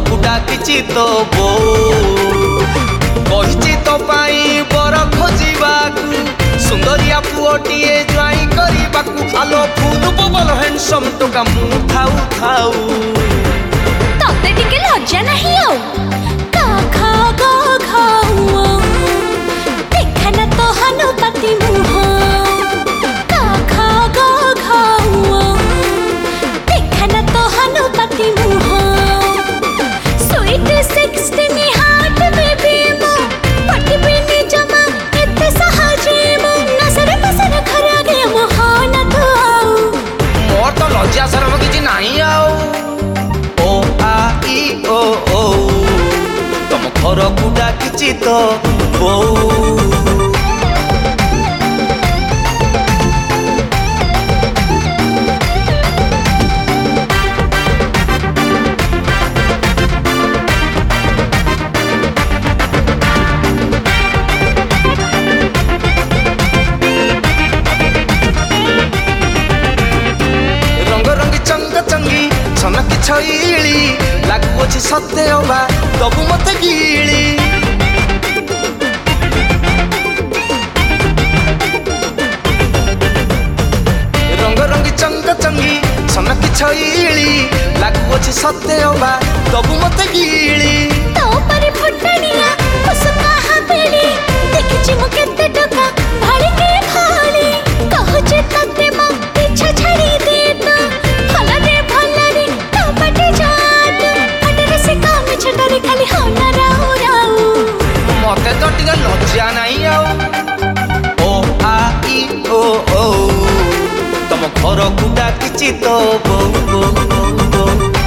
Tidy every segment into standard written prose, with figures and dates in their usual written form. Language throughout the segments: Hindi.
को डाकिची तो बो कही तो पाई बर खोजवाकू सुंदरिया पुओटीए ज्वाई करबाकू आलो फुल बबल हैंडसम टोका मु थाउ थाउ तते टिके लज्जा नहीं आउ का खा गा खाऊ देखना तो हनुपति मुह का खा गा खाऊ देखना तो हनुपति मुह स्वीट 16 हार्ट बेबी मो पटी बिनी जमा एते सहजे मो नसरे पसर खरा गे मोहन तो आउ मोर तो लज्जा शरम किछि नाही आउ ओ आ ई ओ ओ तुम घर को डाकिची तो बो छनकी छईली लागुछि सत्य बा तबु मते गीली रंग रंगी चंग चंगी छनकी छईली लागुछि सत्य बा तबु मते गीली तो पर फुटनिया मुस्का हबेली देखछि मु केते टका भाड़ी के भाली कहु जे तते म पीछा छड़ी देता भला रे तो बटे जात अडरे से काम छटरे खाली होना राहु राहु मते तो टिका लज्जा नाही आउ ओ आ ई ओ ओ तुम घर को डाकिची तो बो बो बो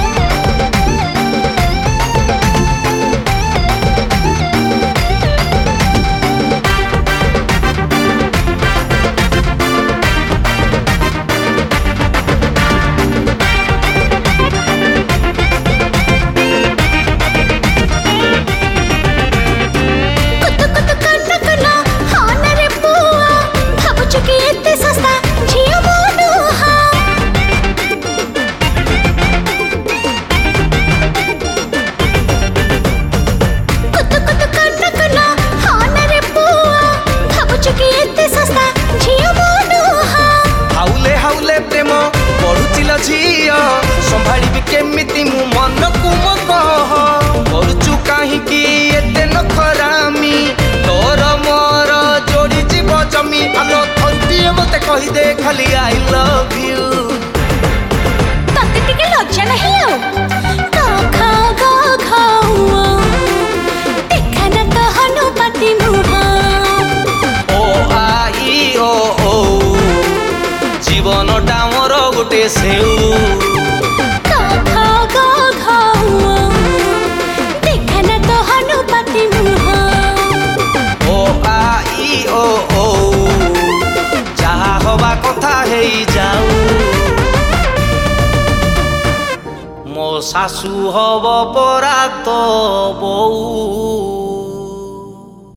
झिया संभाली भी केमिति मु मन को मकह करचु काहे कि एते नखरामी तोर मोर जोड़ी जीव जमी आलो थंतिए मते कहि दे खाली आई लव यू तते टिके लज्जा नहीं आउ का खा गा खाऊ देखना तो हनुपति मुह ओ आई ओ ओ जीवन डामर गोटे सेऊ का खा गा खाऊ देखना तो हनुपति मुह ओ आई ओ ओ जहा हवा कथा हेई जाऊ मो सासु हब परा तो बऊ।